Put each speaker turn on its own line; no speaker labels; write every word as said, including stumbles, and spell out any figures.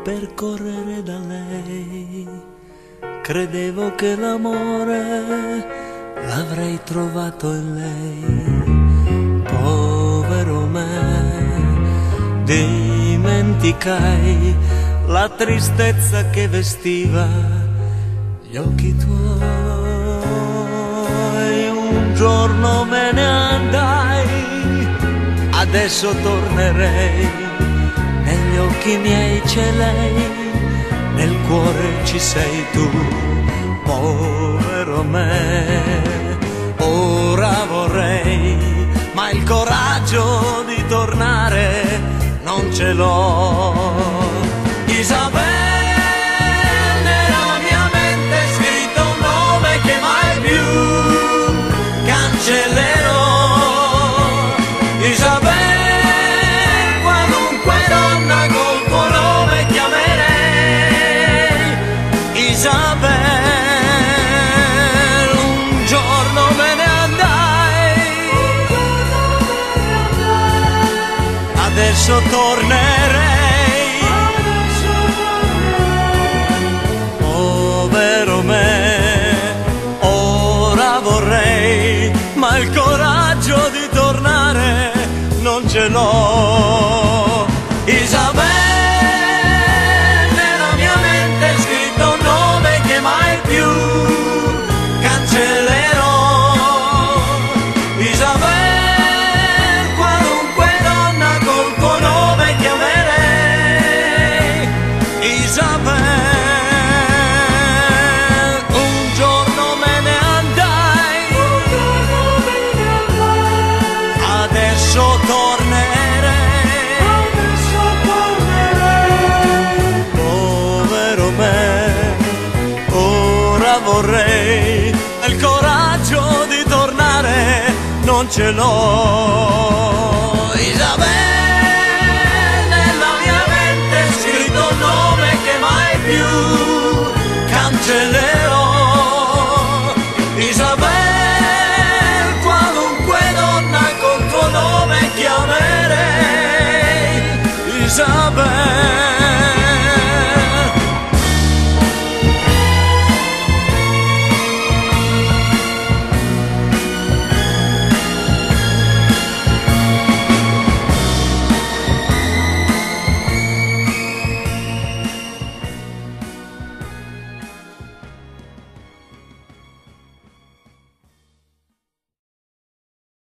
per correre da lei. Credevo che l'amore l'avrei trovato in lei. Povero me, dimenticai la tristezza che vestiva gli occhi tuoi. Un giorno me ne andai, adesso tornerei. Negli occhi miei c'è lei, nel cuore ci sei tu. Povero me, ora vorrei, ma il coraggio di tornare non ce l'ho. Isabella, nella mia mente è scritto un nome che mai più cancellerò. Isabella, qualunque donna col tuo nome chiamerei. Isabella, un giorno me ne andai, adesso tornerei. Povero me, ora vorrei, ma il coraggio di tornare non ce l'ho. Isabella, nella mia mente è scritto un nome che mai più cancellerò. Isabella, qualunque donna col tuo nome chiamerei. Isabella, un giorno me ne andai, adesso tornerei. Povero me, ora vorrei, il coraggio di tornare non ce l'ho. Isabella, nella mia mente è scritto un nome che mai più cancellerò. Isabella, qualunque donna col tuo nome chiamerei. Isabella.